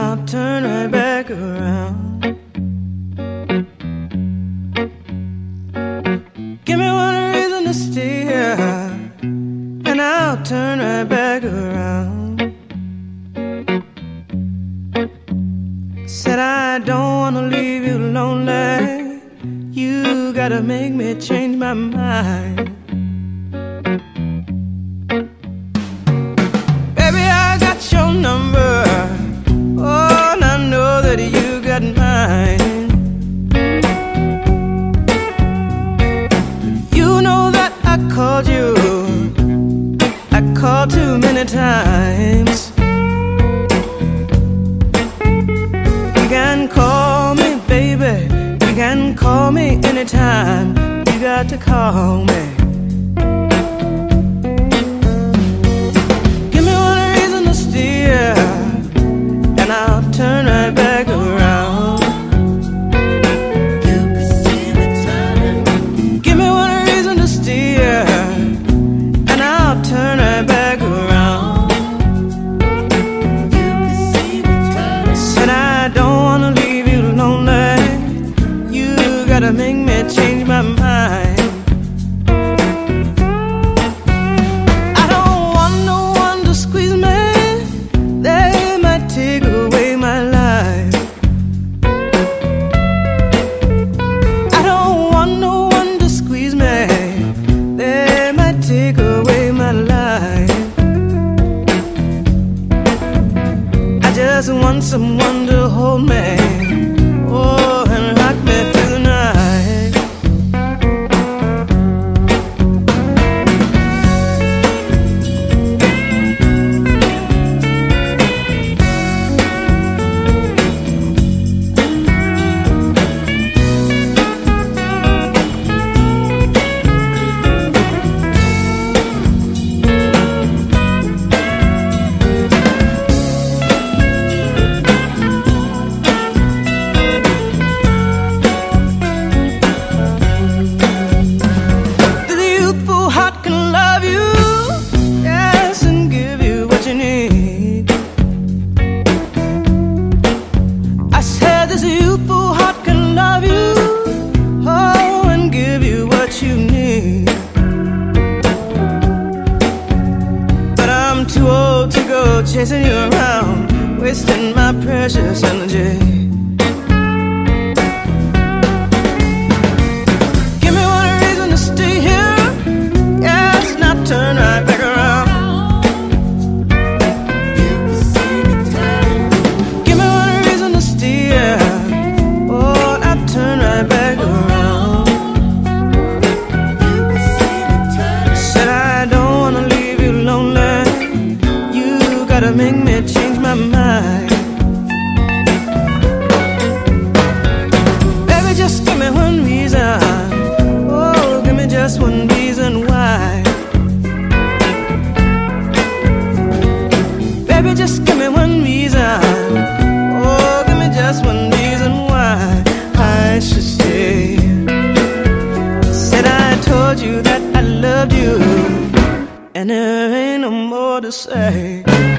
I'll turn right back around. Give me one reason to stay here, and I'll turn right back around. Said I don't wanna leave you lonely. You gotta make me change my mind. Baby, I got your number. Oh, and I know that you got mine. You know that I called you. I called too many times. You can call me, baby. You can call me anytime. You got to call me. Give me one reason to stay here, and I'll turn right back around. You can see me turning. Give me one reason to stay here, and I'll turn right back around. You can see me turning. Said I don't wanna leave you lonely. You gotta make me change my mind. I don't want no one to squeeze me. They might take away my life. I don't want no one to squeeze me. They might take away my life. I just want someone to hold me, oh, and rock me through the night. Chasing you around, wasting my precious energy. Give me one reason to stay here, yes, now turn right back around. Give me one reason to stay here, oh, now turn right back around. Said I don't wanna leave you lonely. Gotta make me change my mind. Baby, just give me one reason. Oh, give me just one reason why. Baby, just give me one reason. Oh, give me just one reason why I should stay. Said I told you that I loved you, and there ain't no more to say.